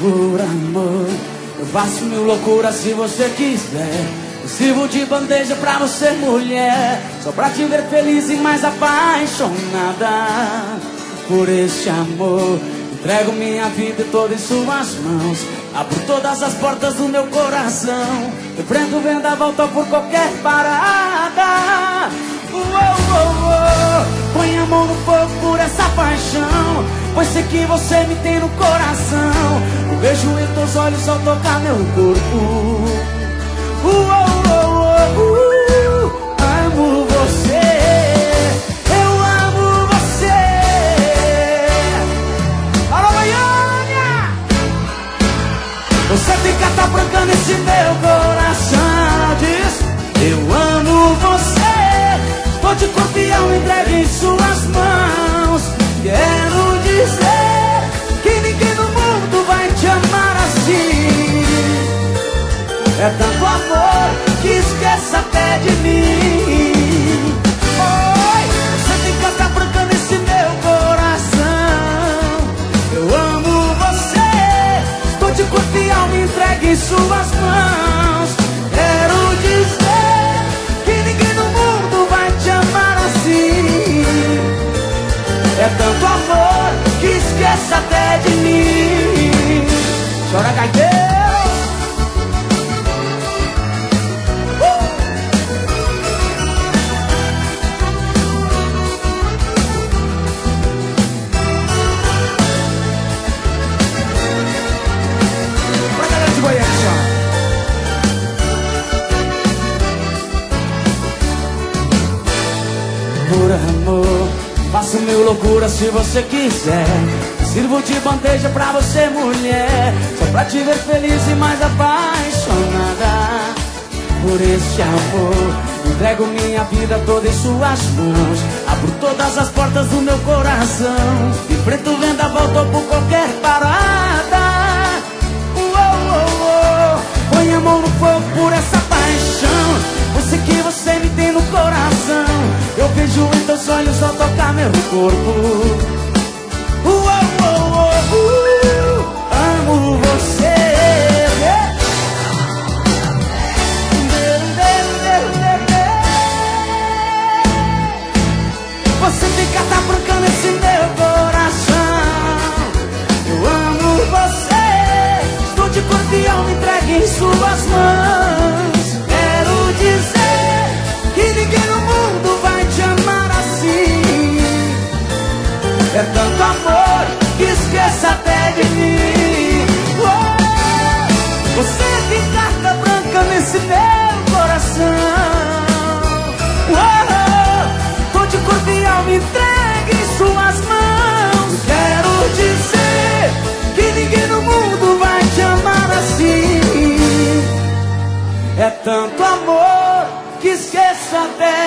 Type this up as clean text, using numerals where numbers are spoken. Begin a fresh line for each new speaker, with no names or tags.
Por amor, eu faço mil loucuras se você quiser. Eu sirvo de bandeja pra você, mulher, só pra te ver feliz e mais apaixonada. Por este amor, entrego minha vida toda em suas mãos. Abro todas as portas do meu coração. Enfrento o vendaval por qualquer parada. Põe a mão no fogo por essa paixão, pois sei que você me tem no coração. Eu vejo em teus olhos ao tocar meu corpo. Amo você, eu amo você. Alô, Goiânia! Você fica atrapalhando esse meu coração. Diz, eu amo você. Tô de corpo e alma entregue em suas mãos. Quero dizer que ninguém no mundo vai te amar assim. É tanto amor que esqueça até de mim. Oi, você fica atrapalhando esse meu coração. Eu amo você. Tô de corpo e alma entregue em suas mãos. Quero dizer que ninguém no mundo vai te amar assim. É tanto amor que esqueça até de mim. Chora, gaiteiro. Pra galera de Goiânia, chora. Por amor, faço mil loucuras se você quiser. Sirvo de bandeja pra você, mulher, só pra te ver feliz e mais apaixonada. Por este amor, entrego minha vida toda em suas mãos. Abro todas as portas do meu coração. Enfrento o vendaval por qualquer parada. Põe a mão no fogo por essa paixão, você que você me tem no coração. Eu vejo em teus olhos ao tocar meu corpo. Amo você. Você fica atrapalhando esse meu coração. Eu amo você. Estou de corpo e alma entregue em suas mãos. Quero dizer que ninguém no mundo vai te amar assim. É tanto amor que esqueça até de mim. Você tem carta branca nesse meu coração. Tô de corpo e alma entregue em suas mãos. Quero dizer que ninguém no mundo vai te amar assim. É tanto amor que esqueça até